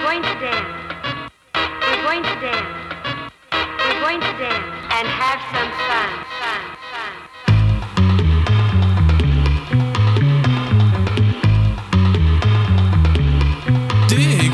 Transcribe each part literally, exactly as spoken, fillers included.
going to dance. We're going to dance. We're going to dance and have some fun, fun, fun. Dig.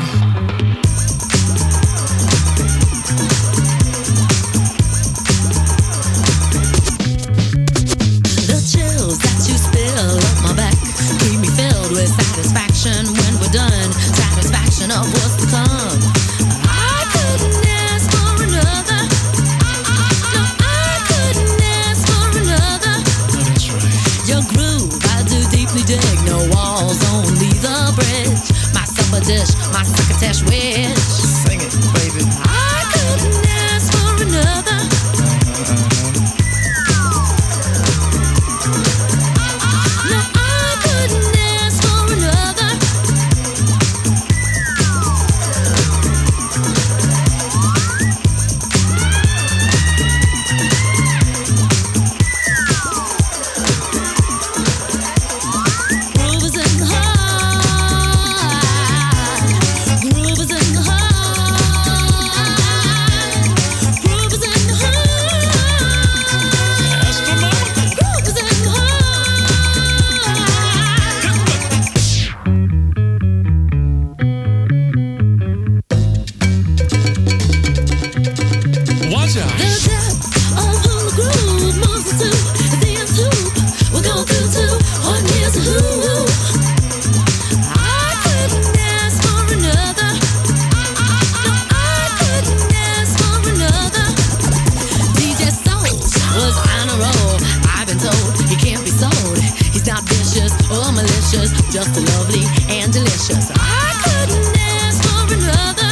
The chills that you spill up my back keep me filled with satisfaction when we're done. Satisfaction of what's to come. I couldn't ask for another. No, I couldn't ask for another. No, that's right. Your groove, I do deeply dig. No walls, only the bridge. My supper dish, my succotash wish. Sing it, baby. I couldn't ask for another. No, I couldn't ask for another. Groove is in the heart. Groove is in the heart. Groove is in the heart. Astronomical. Groove is in the heart. Watch out. The depth of who the groove moves us to. The end hoop will go through to. What is a who? I couldn't ask for another. No, I couldn't ask for another. D J Soul was on a roll. I've been told he can't be sold. He's not vicious or malicious, just lovely and delicious. I couldn't ask for another.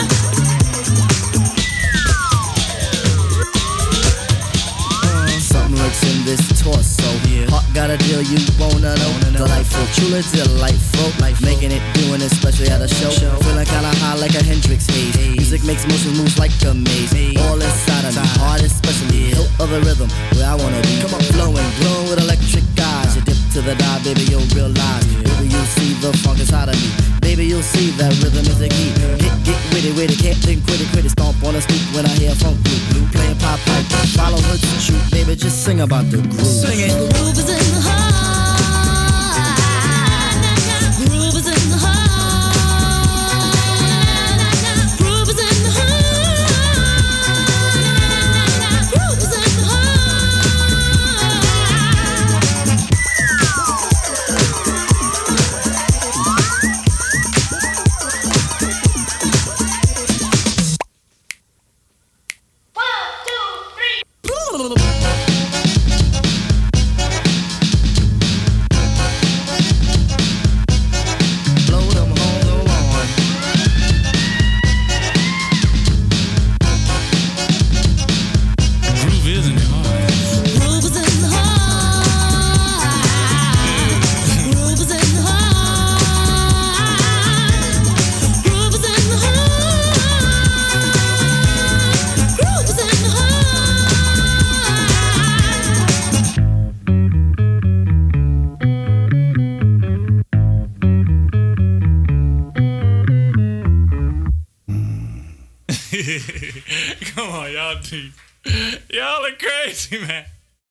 Something lurks in this torso. Yeah. Heart got a deal you wanna know. Delightful, truly delightful. Life making it, doing it, especially at a show. Feeling kinda high like a Hendrix haze. Music makes motion moves like a maze. All inside of me, heart especially. Hilt of the rhythm, where I wanna be. Come on, flowing, glowing with electric eyes. You dip to the dive, baby, you'll realize. Baby, you'll see the funk inside of me. Baby, you'll see that rhythm is the key. Get, get witty, witty, can't think, quit it, quit it. Stomp on the stoop when I hear funk blue, blue. Playing pop pipe, follow her to shoot. Baby, just sing about the groove. Sing it. Groove is in the heart. Groove is in the heart. Groove is in the heart. Groove is in the heart. Blow them home, go on. Groove is in the heart. Groove is in the heart. Groove is in the heart. Groove is in the heart. Groove is in the Come on, y'all deep. Y'all are crazy, man.